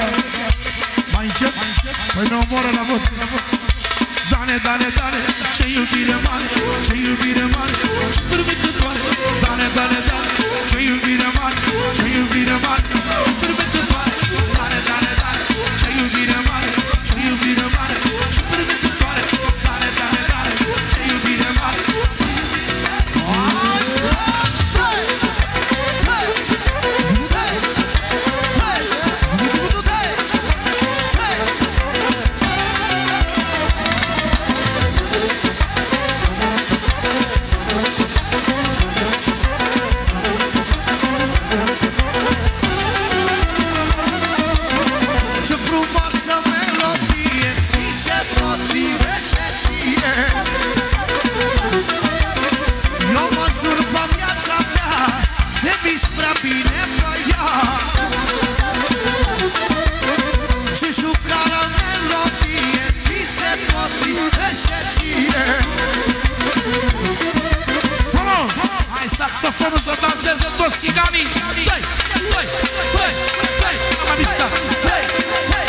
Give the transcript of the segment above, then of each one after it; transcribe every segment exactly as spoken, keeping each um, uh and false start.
Mai încet? Păi ne omoră la vot. Dane, Dane, Dane, ce iubire mare, ce iubire mare, ce fermecătoare. Dane, Dane, Dane, ce iubire mare, ce iubire mare, ce fermecătoare. Dane, Dane, Dane, ce iubire mare, ce iubire mare, ce fermecătoare. Dane, Dane, Dane, ce iubire mare. Saxofonul să danseze toți țiganii. Dai, dai, dai, dai, am mai mișcat. Dai, dai.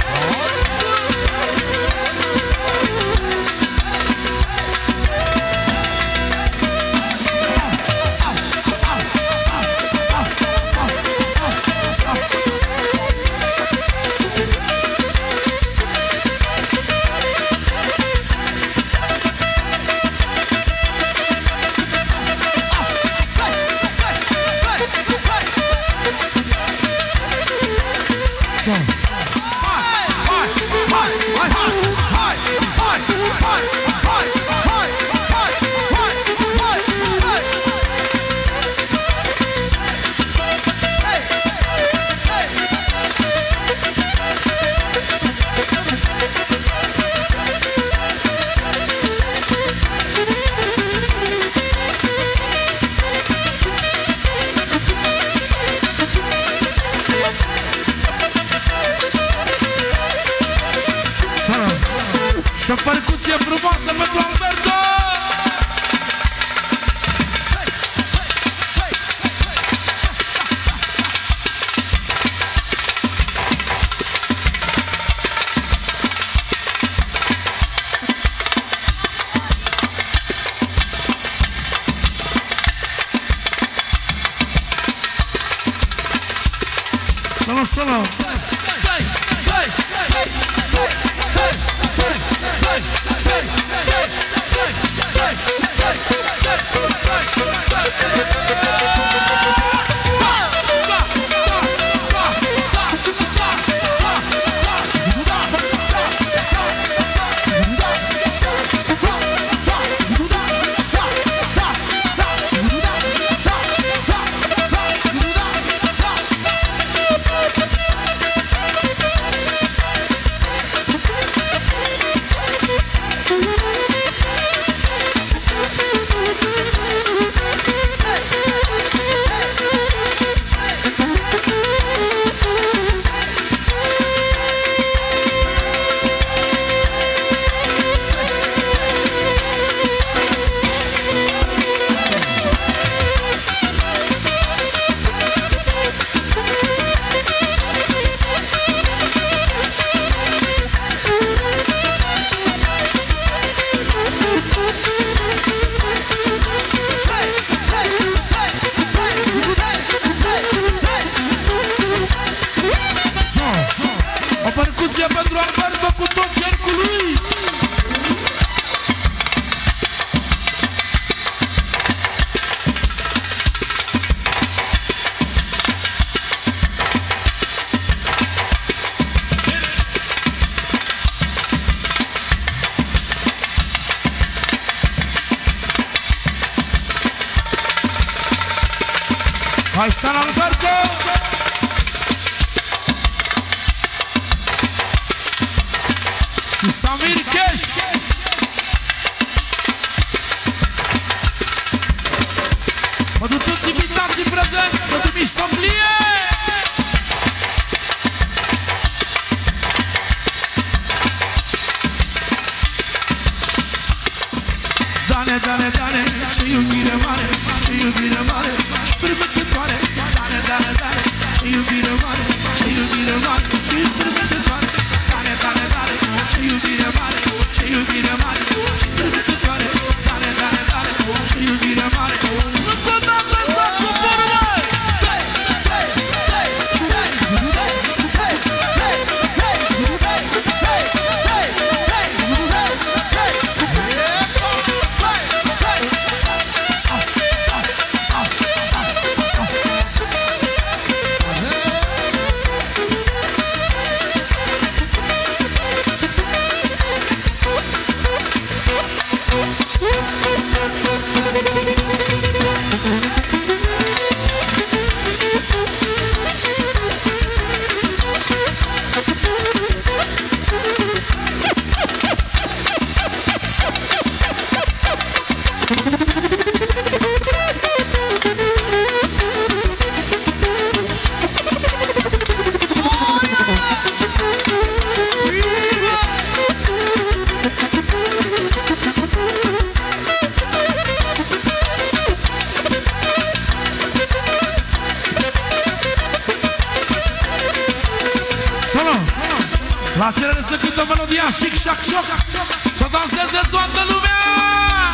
Și o percuție frumoasă pentru Alberto! Salut, salut! Pentru Alberto cu tot cercul lui. Hai sta Alberto! Și Samir Cash. Pentru toți invitații prezenți, pentru Miștoplie. Dane, Dane, Dane, ce iubire mare, ce iubire mare, ce fermecătoare. Dane, Dane, Dane, ce iubire mare, ce iubire mare, ce instrumente mare. Dale, dale, dale, ce iubire mare, ce iubire mare, ce instrumente mare. Dale, dale, dale, ce iubire mare. Încă o dată să supără, măi! La cerere să cântă melodia Șic, șac, șoc, să danseze toată lumea!